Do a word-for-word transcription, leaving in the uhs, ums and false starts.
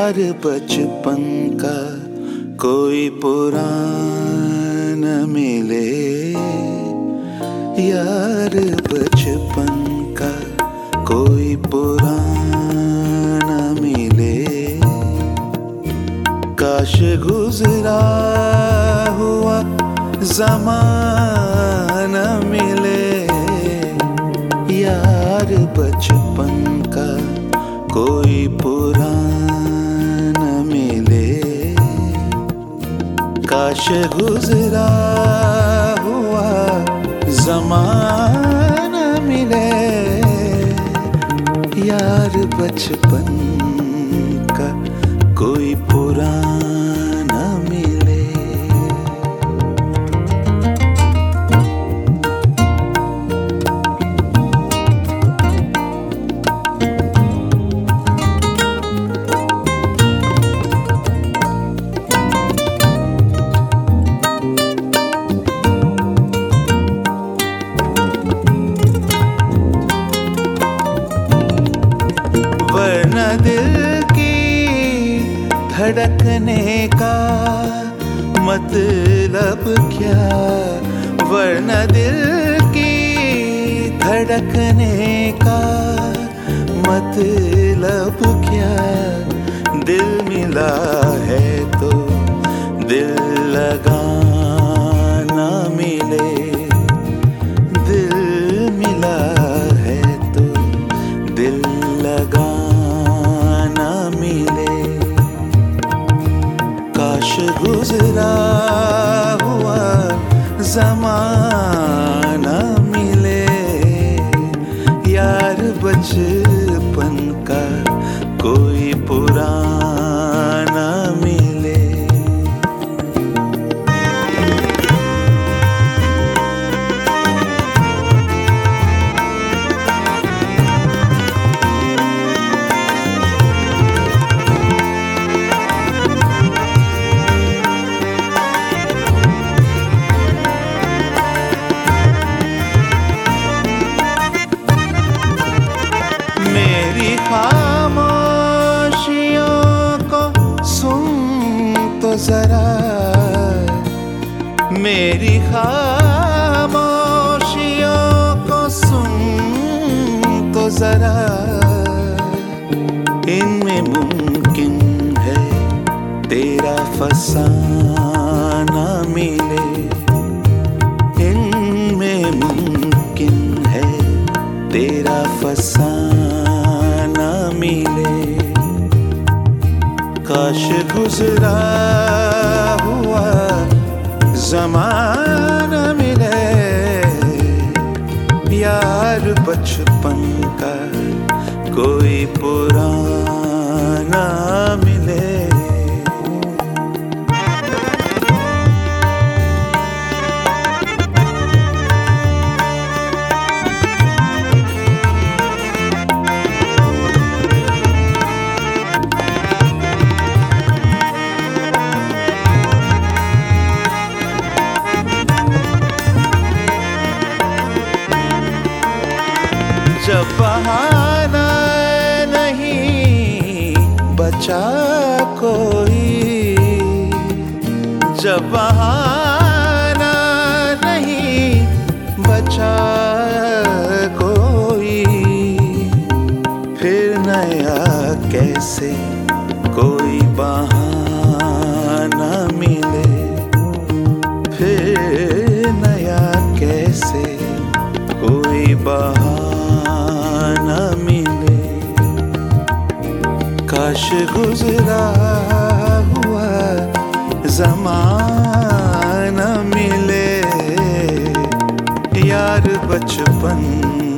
यार बचपन का कोई पुराना मिले, यार बचपन का कोई पुराना मिले। काश गुजरा हुआ ज़माना मिले, यार बचपन का कोई पुराना मिले। काश गुजरा हुआ ज़माना मिले, यार बचपन का कोई पुराना मिले। वरना दिल की धड़कने का मतलब क्या, वरना दिल की धड़कने का मतलब क्या। दिल मिला है तो दिल लगाना मिले, दिल मिला है तो दिल लगाना मिले। काश गुजरा हुआ ज़माना मिले, यार बचपन का कोई पुराना मिले। मेरी खामोशियों को सुन तो जरा, मेरी खामोशियों को सुन तो जरा। इनमें मुमकिन है तेरा फसाना मिले, इनमें मुमकिन है तेरा फसाना मिले। काश गुजरा हुआ ज़माना मिले, यार बचपन का कोई पुराना मिले। जब बहाना नहीं बचा कोई, जब बहाना नहीं बचा कोई, फिर नया कैसे कोई बहाना मिले, फिर नया कैसे कोई बहाना मिले। काश गुजरा हुआ ज़माना मिले, यार बचपन